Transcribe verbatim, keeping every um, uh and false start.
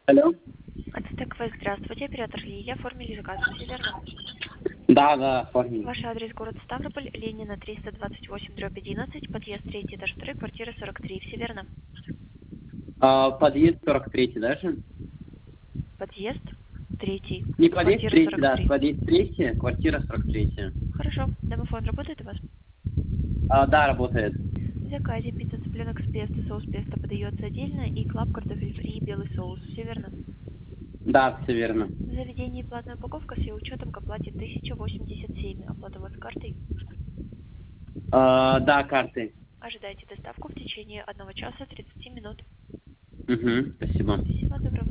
Алло. Ацтек-Вест, здравствуйте, оператор Лилия, оформили заказ, все верно? Да, да, оформили. Ваш адрес город Ставрополь, Ленина, триста двадцать восемь, дробь одиннадцать, подъезд третий, этаж второй, квартира сорок три, все верно? А, подъезд сорок третий даже? Подъезд третий, Не подъезд квартира третий, сорок да, три. подъезд третий, квартира сорок третья. Хорошо, домофон работает у вас? А, да, работает. В заказе пицца, цыпленок с песто, соус песто подается отдельно и клаб, картофель фри и белый соус, все верно? Да, все верно. В заведении платная упаковка с ее учетом к оплате тысяча восемьдесят семь, оплата у вас картой. А, да, карты. Ожидайте доставку в течение одного часа тридцати минут. Угу, спасибо. Всего доброго.